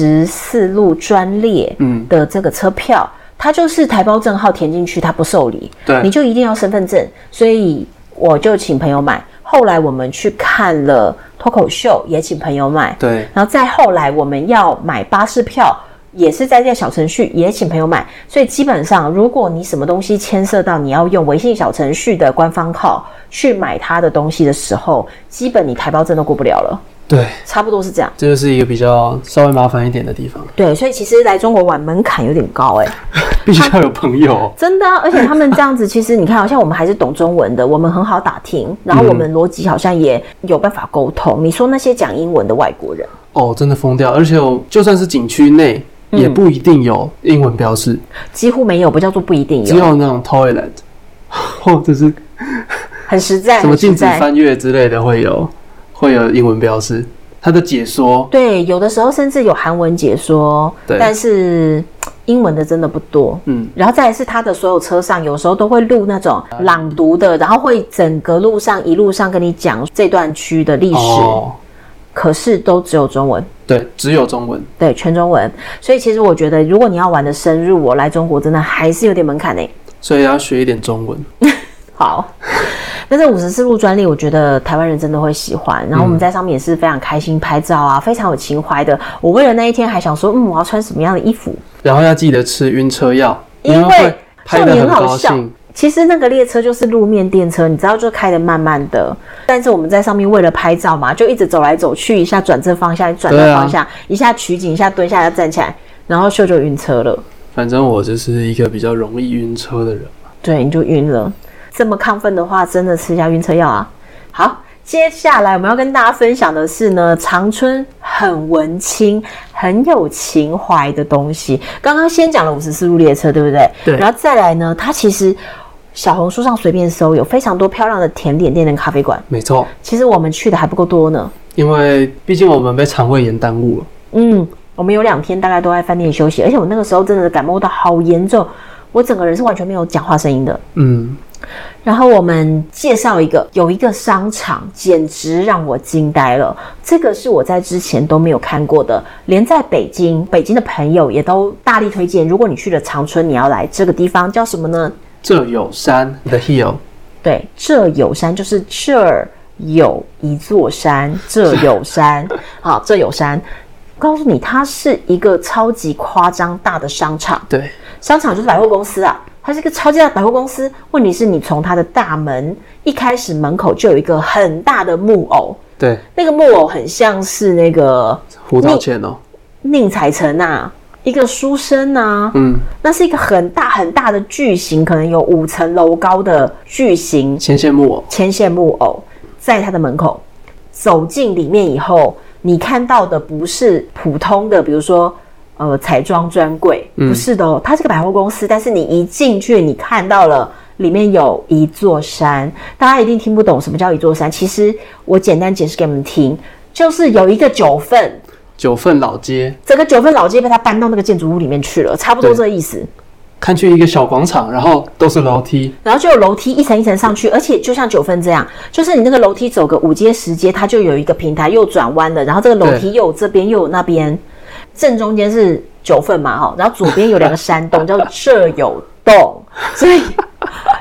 54路专列的这个车票。它就是台胞证号填进去，它不受理， 对， 你就一定要身份证，所以我就请朋友买。后来我们去看了脱口秀，也请朋友买， 对。 然后再后来我们要买巴士票，也是在这个小程序，也请朋友买。所以基本上，如果你什么东西牵涉到你要用微信小程序的官方号去买它的东西的时候，基本你台胞证都过不了了。 对， 差不多是这样。 这就是一个比较稍微麻烦一点的地方。 对，所以其实来中国玩门槛有点高必须要有朋友。 真的而且他们这样子，其实你看，好像我们还是懂中文的，我们很好打听，然后我们逻辑好像也有办法沟通。你说那些讲英文的外国人， 真的疯掉，而且就算是景区内，也不一定有英文标示， 几乎没有，不叫做不一定有， 只有那种 toilet， 或者是很实在， 什么禁止翻阅之类的会有英文标示，它的解说， 对，有的时候甚至有韩文解说，但是英文的真的不多。然后再来是它的所有车上有时候都会录那种朗读的，然后会整个一路上跟你讲这段区的历史，可是都只有中文。 对，只有中文， 对，全中文。所以其实我觉得，如果你要玩的深入，我来中国真的还是有点门槛所以要学一点中文。 好。但是54路专列，我觉得台湾人真的会喜欢。然后我们在上面也是非常开心拍照啊，非常有情怀的。我为了那一天还想说，我要穿什么样的衣服， 然后要记得吃晕车药， 因为拍得很高兴。 其实那个列车就是路面电车，你知道，就开得慢慢的。但是我们在上面为了拍照嘛，就一直走来走去，一下转这方向，转那方向，一下取景，一下蹲下，要站起来，然后秀就晕车了。 反正我就是一个比较容易晕车的人嘛。 对，你就晕了。这么亢奋的话，真的吃一下晕车药啊！好，接下来我们要跟大家分享的是呢，长春很文青、很有情怀的东西。刚刚先讲了54路列车，对不对？ 对。 然后再来呢，它其实小红书上随便搜，有非常多漂亮的甜点店跟咖啡馆。 没错。 其实我们去的还不够多呢， 因为毕竟我们被肠胃炎耽误了。 我们有2天大概都在饭店休息，而且我那个时候真的感冒到好严重，我整个人是完全没有讲话声音的。然后我们介绍有一个商场，简直让我惊呆了。这个是我在之前都没有看过的，连在北京的朋友也都大力推荐。如果你去了长春，你要来这个地方，叫什么呢？浙有山 The Hill。 对，浙有山就是这儿有一座山，浙有山。好，浙有山。告诉你，它是一个超级夸张大的商场。 对， 商场就是百货公司啊。它是一个超级大的百货公司，问题是你从它的大门一开始门口就有一个很大的木偶， 对， 那个木偶很像是那个胡桃钳宁采臣啊，一个书生啊，那是一个很大很大的巨型，可能有5层楼高的巨型牵线木偶，在它的门口。走进里面以后，你看到的不是普通的，比如说彩妆专柜，不是的它是个百货公司，但是你一进去，你看到了里面有一座山。大家一定听不懂什么叫一座山，其实我简单解释给你们听，就是有一个九份老街， 整个9份老街被它搬到那个建筑物里面去了，差不多这个意思。 看去一个小广场，然后都是楼梯， 然后就有楼梯一层一层上去，而且就像9份这样，就是你那个楼梯走个5阶10阶，它就有一个平台又转弯的，然后这个楼梯又有这边又有那边。正中间是9份嘛，然后左边有2个山洞，叫这有洞，所以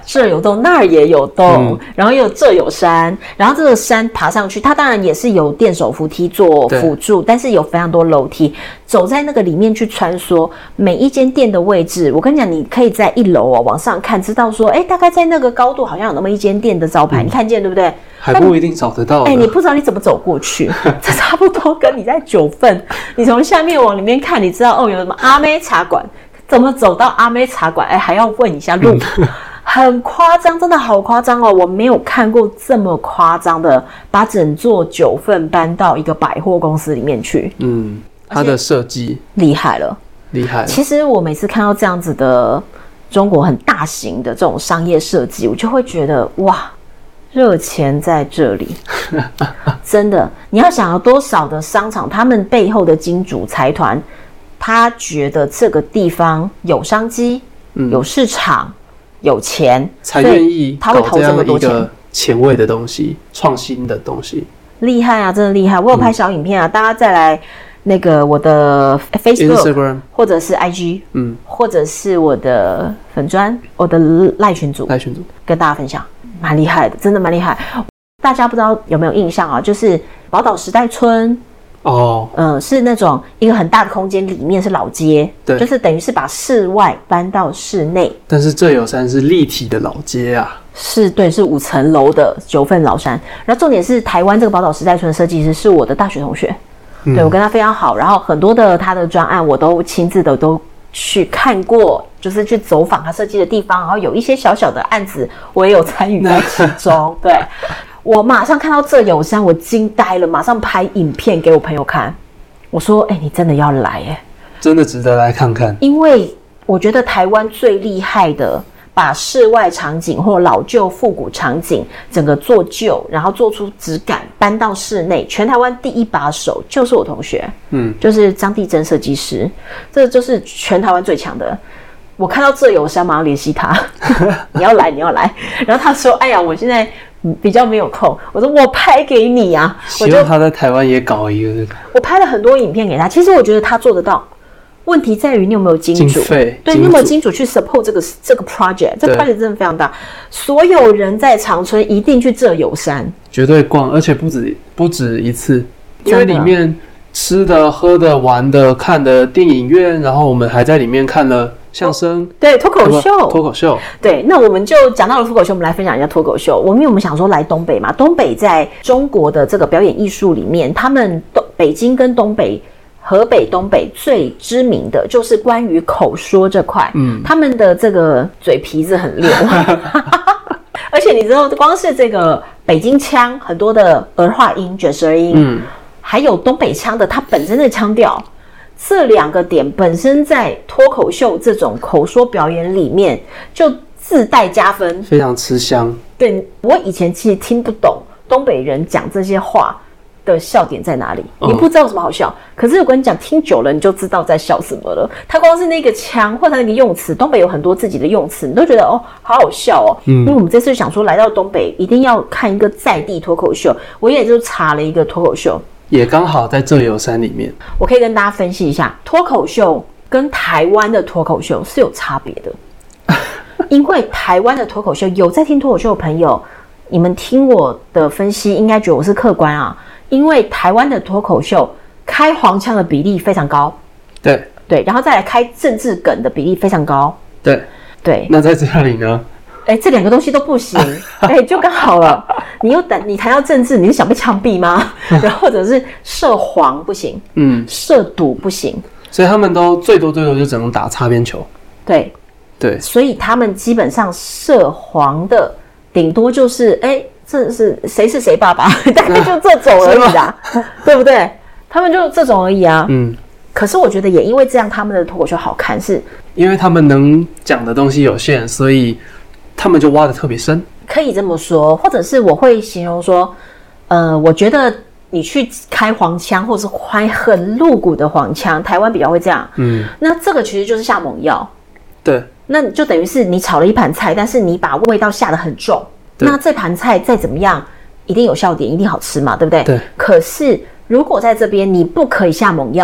这有洞那儿也有洞，然后又有这有山，然后这个山爬上去，它当然也是有电手扶梯做辅助，但是有非常多楼梯，走在那个里面去穿梭，每一间店的位置，我跟你讲，你可以在1楼往上看，知道说，大概在那个高度好像有那么一间店的招牌，你看见对不对？ 还不一定找得到。 你不知道你怎么走过去，这差不多跟你在9份，你从下面往里面看，你知道有什么阿妹茶馆，怎么走到阿妹茶馆？还要问一下路。很夸张，真的好夸张哦！我没有看过这么夸张的，把整座9份搬到一个百货公司里面去。 它的设计厉害了，厉害了。其实我每次看到这样子的中国很大型的这种商业设计，我就会觉得哇，热钱在这里。真的，你要想要多少的商场，他们背后的金主财团，他觉得这个地方有商机，有市场。有钱才愿意搞这样一个前卫的东西，创新的东西， 厉害啊，真的厉害！我有拍小影片啊，大家再来那个我的 Facebook 或者是 IG，或者是我的粉专，我的赖群组跟大家分享，蛮厉害的，真的蛮厉害。大家不知道有没有印象啊？就是宝岛时代村。是那种一个很大的空间，里面是老街，对，就是等于是把室外搬到室内。但是这有山是立体的老街啊， 是5层楼的9份老山。然后重点是台湾这个宝岛时代村的设计师是我的大学同学，对，我跟他非常好，然后很多的他的专案我都亲自的都去看过，就是去走访他设计的地方，然后有一些小小的案子我也有参与在其中，对。我马上看到这有山，我惊呆了，马上拍影片给我朋友看。我说：“你真的要来真的值得来看看。” 因为我觉得台湾最厉害的，把室外场景或老旧复古场景整个做旧，然后做出质感，搬到室内，全台湾第一把手就是我同学，就是张地珍设计师，这就是全台湾最强的。我看到这有山，马上联系他，你要来。然后他说：“哎呀，我现在比较没有空。”我说：“我拍给你啊。” 希望他在台湾也搞一个。 我拍了很多影片给他，其实我觉得他做得到。问题在于你有没有金主？对，你有没有金主去 support 这个 project？ 这 project 真的非常大，所有人在长春一定去这有山， 绝对逛，而且不止一次，因为里面吃的、喝的、玩的、看的电影院，然后我们还在里面看了。相声， 对，脱口秀，对，那我们就讲到了脱口秀，我们来分享一下脱口秀。因为我们想说来东北嘛，东北在中国的这个表演艺术里面，他们北京跟东北、河北、东北最知名的就是关于口说这块，他们的这个嘴皮子很溜，而且你知道，光是这个北京腔很多的儿化音、卷舌音，还有东北腔的它本身的腔调。这2个点本身在脱口秀这种口说表演里面就自带加分， 非常吃香。 对，我以前其实听不懂东北人讲这些话的笑点在哪里，你不知道有什么好笑。可是我跟你讲，听久了你就知道在笑什么了。他光是那个腔或者那个用词，东北有很多自己的用词，你都觉得好好笑哦。因为我们这次想说来到东北一定要看一个在地脱口秀，我也就查了一个脱口秀。 也刚好在这有山里面， 我可以跟大家分析一下，脱口秀跟台湾的脱口秀是有差别的。因为台湾的脱口秀，有在听脱口秀的朋友，你们听我的分析应该觉得我是客观啊。因为台湾的脱口秀开黄腔的比例非常高，对，然后再来开政治梗的比例非常高，对。 那在这里呢？ 这2个东西都不行，就刚好了。你谈到政治，你是想被枪毙吗？然后或者是涉黄不行，涉赌不行， 所以他们都最多就只能打擦边球。对， 所以他们基本上涉黄的顶多就是这是谁是谁爸爸，大概就这种而已啦，对不对？他们就这种而已啊。可是我觉得也因为这样，他们的脱口秀好看，是因为他们能讲的东西有限，所以他们就挖得特别深， 可以这么说，或者是我会形容说，我觉得你去开黄腔，或者是开很露骨的黄腔，台湾比较会这样，那这个其实就是下猛药， 对， 那就等于是你炒了一盘菜，但是你把味道下得很重，那这盘菜再怎么样，一定有笑点，一定好吃嘛，对不对？ 对。 可是如果在这边你不可以下猛药，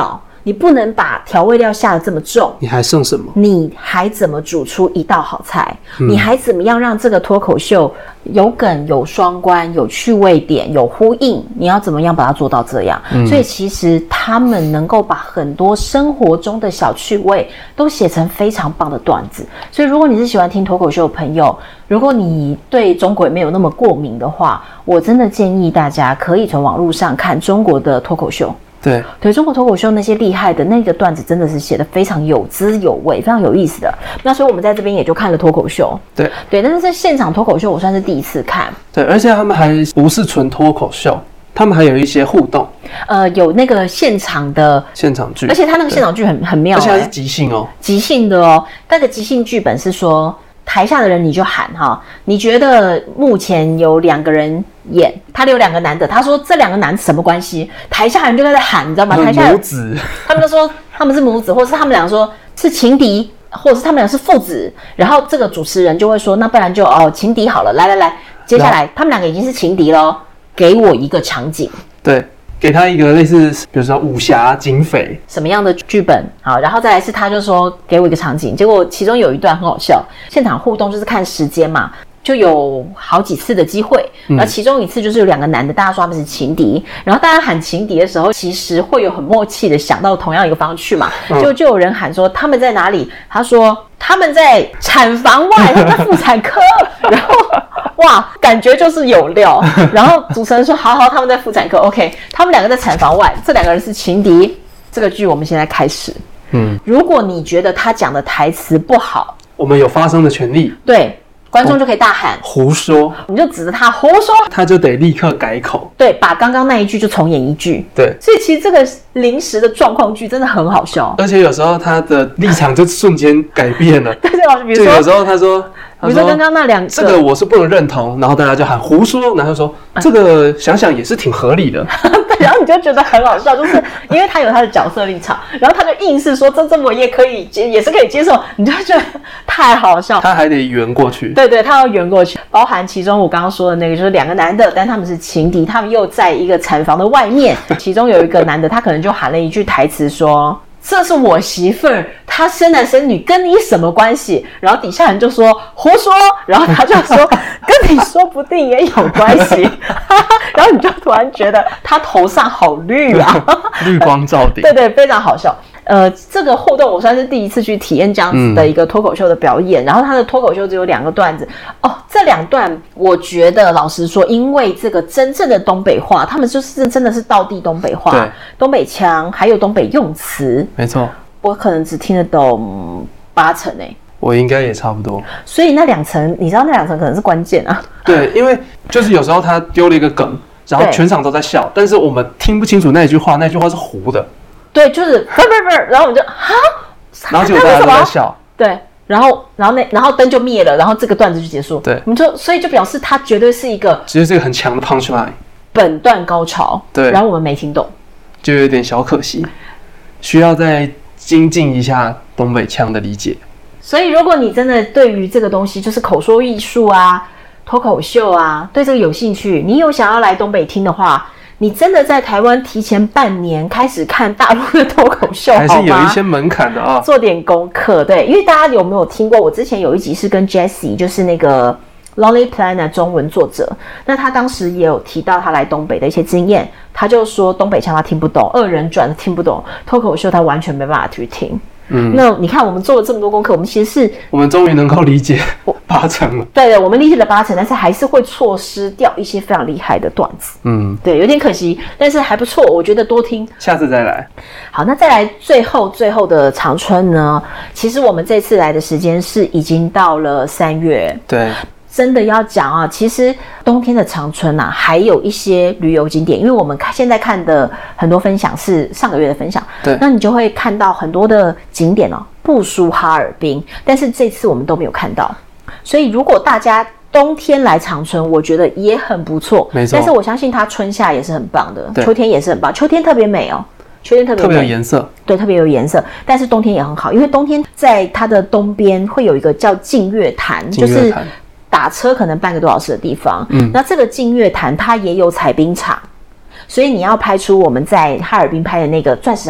你不能把调味料下得这么重， 你还剩什么？ 你还怎么煮出一道好菜？你还怎么样让这个脱口秀有梗、有双关、有趣味点、有呼应？你要怎么样把它做到这样？所以其实他们能够把很多生活中的小趣味都写成非常棒的段子。所以如果你是喜欢听脱口秀的朋友，如果你对中国也没有那么过敏的话，我真的建议大家可以从网络上看中国的脱口秀。对，中国脱口秀那些厉害的那个段子真的是写得非常有滋有味，非常有意思的。那所以我们在这边也就看了脱口秀。对，但是在现场脱口秀我算是第一次看。 对，而且他们还不是纯脱口秀，他们还有一些互动。 有那个现场的现场剧， 而且他那个现场剧很妙， 而且还是即兴哦， 即兴的哦。那个即兴剧本是说，台下的人你就喊哈，你觉得目前有2个人演，他有2个男的，他说这2个男的什么关系？台下人就在喊，你知道吗？台下母子， 他们就说他们是母子，或者是他们俩说是情敌，或者是他们俩是父子。然后这个主持人就会说，那不然就情敌好了，来，接下来他们2个已经是情敌了，给我一个场景。 对。给他一个类似，比如说武侠、警匪什么样的剧本好，然后再来是他就说给我一个场景，结果其中有一段很好笑，现场互动就是看时间嘛，就有好几次的机会，然后其中一次就是有2个男的，大家说他们是情敌，然后大家喊情敌的时候，其实会有很默契的想到同样一个方向去嘛，就有人喊说他们在哪里，他说他们在产房外，他们在妇产科，然后哇，感觉就是有料。然后主持人说好，他们在妇产科 OK， 他们2个在产房外，这2个人是情敌。这个剧我们现在开始。如果你觉得他讲的台词不好， 我们有发声的权利。 对，观众就可以大喊胡说， 你就指着他胡说， 他就得立刻改口。 对，把刚刚那一句就重演一句。 对， 所以其实这个临时的状况剧真的很好笑， 而且有时候他的立场就瞬间改变了。 对，比如说有时候他说， 比如说刚刚那2个， 这个我是不能认同，然后大家就喊胡说，然后说这个想想也是挺合理的。 对，然后你就觉得很好笑，就是因为他有他的角色立场，然后他就硬是说这我也可以也是可以接受，你就觉得太好笑。 他还得圆过去。 对，他要圆过去，包含其中我刚刚说的那个，就是2个男的，但他们是情敌，他们又在一个产房的外面，其中有一个男的，他可能就喊了一句台词说，这是我媳妇儿，她生男生女跟你什么关系？然后底下人就说胡说，然后他就说跟你说不定也有关系。然后你就突然觉得他头上好绿啊， 绿光照顶。 对，非常好笑。这个互动我算是第一次去体验这样子的一个脱口秀的表演，然后他的脱口秀只有2个段子哦，这2段我觉得老实说，因为这个真正的东北话，他们就是真的是道地东北话，对，东北腔还有东北用词， 没错， 我可能只听得懂8成我应该也差不多。 所以那2层，你知道那2层可能是关键啊。 对，因为就是有时候他丢了一个梗，然后全场都在笑，但是我们听不清楚那句话是糊的。对， 就是不，然后我们就哈， 然后结果大家都在笑。 对，然后灯就灭了，然后这个段子就结束。 对， 我们就所以就表示它绝对是一个， 其实是一个很强的 punchline， 本段高潮。对，然后我们没听懂， 就有点小可惜，需要再精进一下东北腔的理解。 所以如果你真的对于这个东西，就是口说艺术啊、脱口秀啊，对这个有兴趣，你有想要来东北听的话，你真的在台湾提前半年开始看大陆的脱口秀， 还是有一些门槛的啊， 做点功课。对，因为大家有没有听过？我之前有一集是跟 Jessie， 就是那个 Lonely Planet 中文作者，那他当时也有提到他来东北的一些经验，他就说东北腔他听不懂，2人转听不懂，脱口秀他完全没办法去听。那你看，我们做了这么多功课，我们其实是， 我们终于能够理解8成了。 对，我们理解了8成，但是还是会错失掉一些非常厉害的段子。对，有点可惜，但是还不错，我觉得多听， 下次再来。 好，那再来最后的长春呢？其实我们这次来的时间是已经到了3月。 对。 真的要讲啊，其实冬天的长春啊，还有一些旅游景点，因为我们现在看的很多分享是上个月的分享，对，那你就会看到很多的景点哦，不输哈尔滨，但是这次我们都没有看到，所以如果大家冬天来长春，我觉得也很不错，没错，但是我相信它春夏也是很棒的，秋天也是很棒，秋天特别美哦。秋天特别有颜色， 对，特别有颜色。但是冬天也很好，因为冬天在它的东边会有一个叫净月潭，就是打车可能半个多小时的地方。那这个净月潭它也有采冰场，所以你要拍出我们在哈尔滨拍的那个钻石海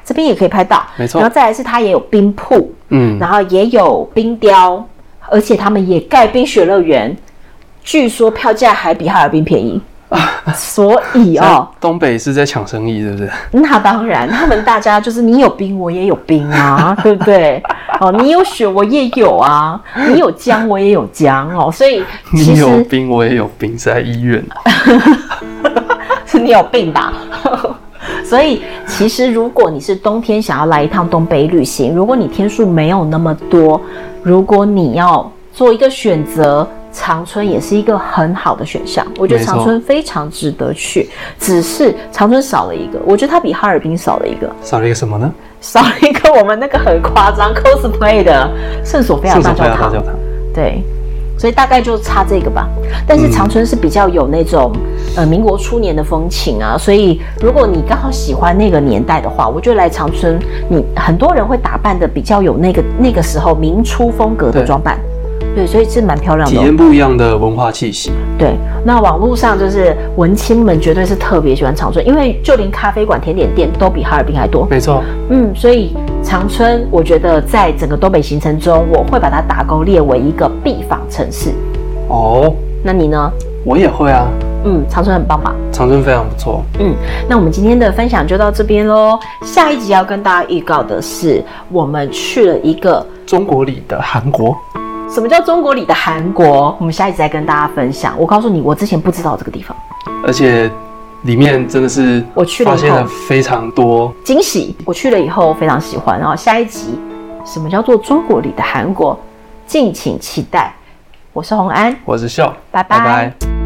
这边也可以拍到， 没错。 然后再来是它也有冰瀑，然后也有冰雕，而且他们也盖冰雪乐园，据说票价还比哈尔滨便宜。所以东北是在抢生意，是不是？ 那当然，他们大家就是你有冰，我也有冰啊，对不对？你有雪，我也有啊，你有姜，我也有姜哦，所以其实你有冰，我也有冰，是在医院， 是你有病吧？所以其实如果你是冬天想要来一趟东北旅行，如果你天数没有那么多，如果你要做一个选择，长春也是一个很好的选项，我觉得长春非常值得去，只是长春少了一个，我觉得它比哈尔滨少了一个。 少了一个什么呢？ 少了一个我们那个很夸张 cosplay 的圣索菲亚大教堂。对，所以大概就差这个吧。但是长春是比较有那种民国初年的风情啊，所以如果你刚好喜欢那个年代的话，我觉得来长春，你很多人会打扮的比较有那个时候民初风格的装扮。对，所以是蛮漂亮的， 体验不一样的文化气息。 对，那网络上就是文青们绝对是特别喜欢长春，因为就连咖啡馆、甜点店都比哈尔滨还多。 没错， 所以长春我觉得在整个东北行程中，我会把它打勾列为一个必访城市。 哦， 那你呢？ 我也会啊。 长春很棒吧？ 长春非常不错。 那我们今天的分享就到这边咯。下一集要跟大家预告的是，我们去了一个中国里的韩国。 什么叫中国里的韩国？我们下一集再跟大家分享。我告诉你，我之前不知道这个地方， 而且里面真的是我去了以后发现了非常多惊喜。我去了以后非常喜欢。然后下一集，什么叫做中国里的韩国？敬请期待。我是洪安， 我是秀， 拜拜。